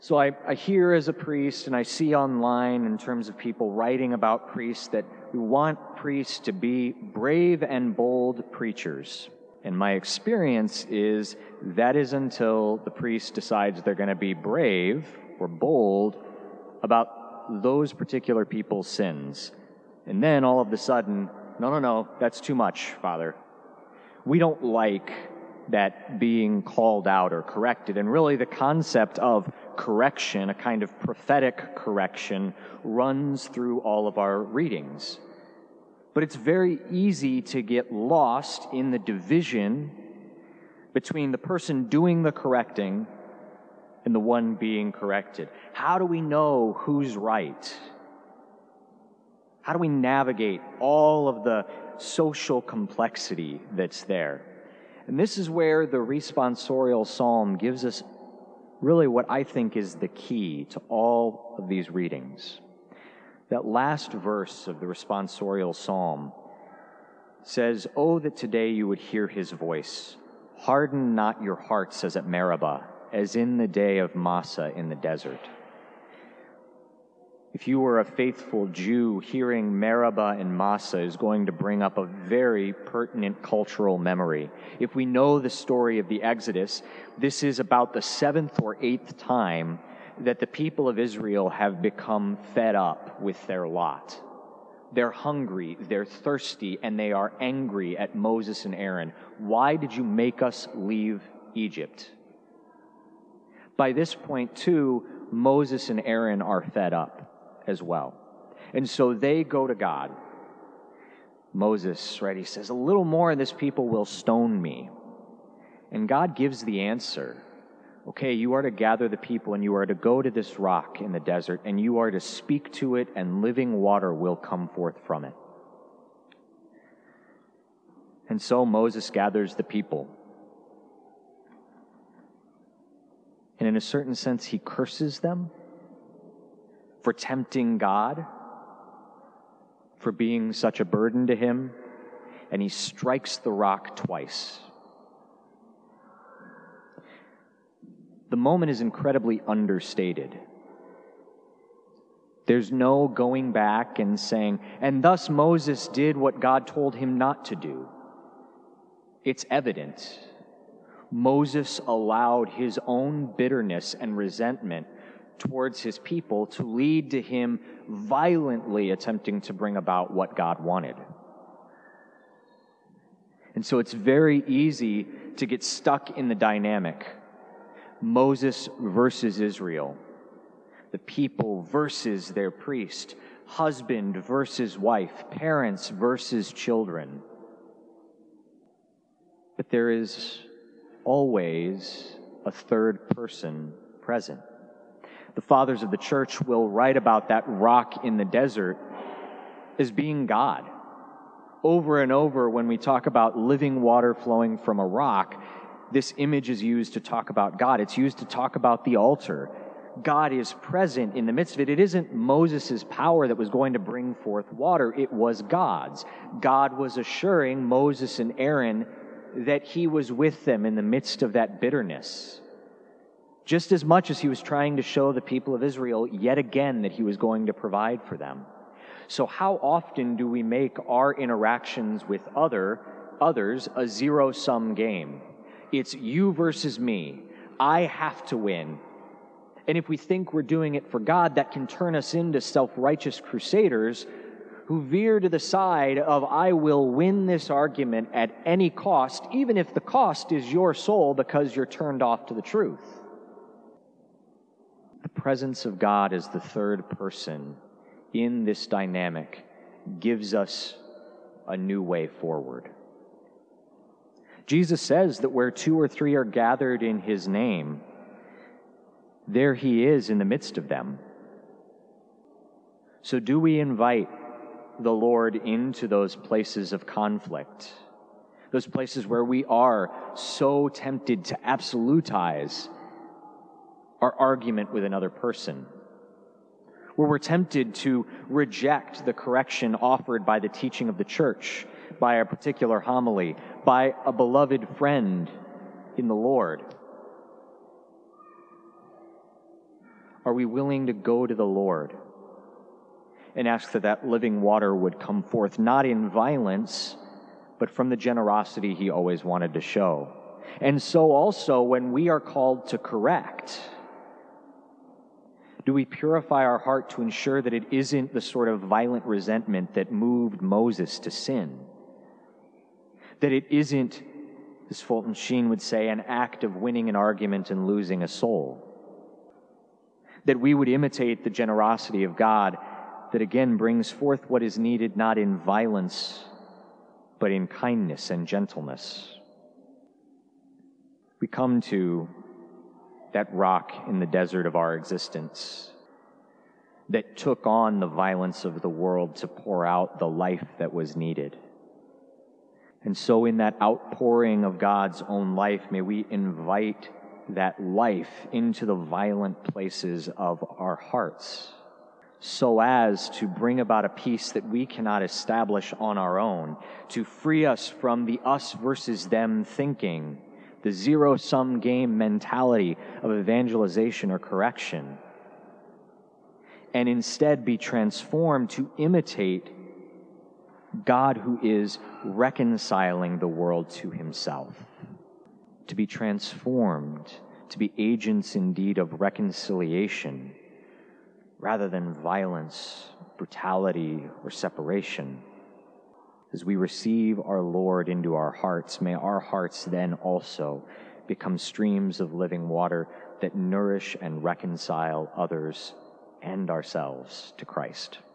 So I hear as a priest, and I see online in terms of people writing about priests, that we want priests to be brave and bold preachers. And my experience is that is until the priest decides they're going to be brave or bold about those particular people's sins. And then all of a sudden, no, that's too much, Father. We don't like that being called out or corrected. And really the concept of correction, a kind of prophetic correction, runs through all of our readings. But it's very easy to get lost in the division between the person doing the correcting and the one being corrected. How do we know who's right? How do we navigate all of the social complexity that's there? And this is where the responsorial psalm gives us really what I think is the key to all of these readings. That last verse of the responsorial psalm says, "Oh, that today you would hear his voice. Harden not your hearts as at Meribah, as in the day of Massah in the desert." If you were a faithful Jew, hearing Meribah and Massah is going to bring up a very pertinent cultural memory. If we know the story of the Exodus, this is about the 7th or 8th time that the people of Israel have become fed up with their lot. They're hungry, they're thirsty, and they are angry at Moses and Aaron. Why did you make us leave Egypt? By this point, too, Moses and Aaron are fed up as well. And so they go to God. Moses, right, he says, "A little more and this people will stone me." And God gives the answer. Okay, you are to gather the people and you are to go to this rock in the desert and you are to speak to it and living water will come forth from it. And so Moses gathers the people. And in a certain sense, he curses them for tempting God, for being such a burden to him, and he strikes the rock twice. The moment is incredibly understated. There's no going back and saying, "And thus Moses did what God told him not to do." It's evident. Moses allowed his own bitterness and resentment towards his people to lead to him violently attempting to bring about what God wanted. And so it's very easy to get stuck in the dynamic. Moses versus Israel. The people versus their priest. Husband versus wife. Parents versus children. But there is always a third person present. The fathers of the church will write about that rock in the desert as being God. Over and over, when we talk about living water flowing from a rock, this image is used to talk about God. It's used to talk about the altar. God is present in the midst of it. It isn't Moses' power that was going to bring forth water. It was God's. God was assuring Moses and Aaron that he was with them in the midst of that bitterness. Just as much as he was trying to show the people of Israel yet again that he was going to provide for them. So how often do we make our interactions with others a zero-sum game? It's you versus me. I have to win. And if we think we're doing it for God, that can turn us into self-righteous crusaders who veer to the side of, I will win this argument at any cost, even if the cost is your soul because you're turned off to the truth. The presence of God as the third person in this dynamic gives us a new way forward. Jesus says that where 2 or 3 are gathered in his name, there he is in the midst of them. So do we invite the Lord into those places of conflict, those places where we are so tempted to absolutize our argument with another person, where we're tempted to reject the correction offered by the teaching of the church, by a particular homily, by a beloved friend in the Lord. Are we willing to go to the Lord and ask that that living water would come forth, not in violence, but from the generosity he always wanted to show? And so also when we are called to correct, do we purify our heart to ensure that it isn't the sort of violent resentment that moved Moses to sin? That it isn't, as Fulton Sheen would say, an act of winning an argument and losing a soul? That we would imitate the generosity of God that again brings forth what is needed not in violence, but in kindness and gentleness. We come to that rock in the desert of our existence that took on the violence of the world to pour out the life that was needed. And so in that outpouring of God's own life, may we invite that life into the violent places of our hearts, so as to bring about a peace that we cannot establish on our own, to free us from the us versus them thinking, the zero-sum game mentality of evangelization or correction, and instead be transformed to imitate God who is reconciling the world to himself, to be transformed, to be agents indeed of reconciliation, rather than violence, brutality, or separation. As we receive our Lord into our hearts, may our hearts then also become streams of living water that nourish and reconcile others and ourselves to Christ.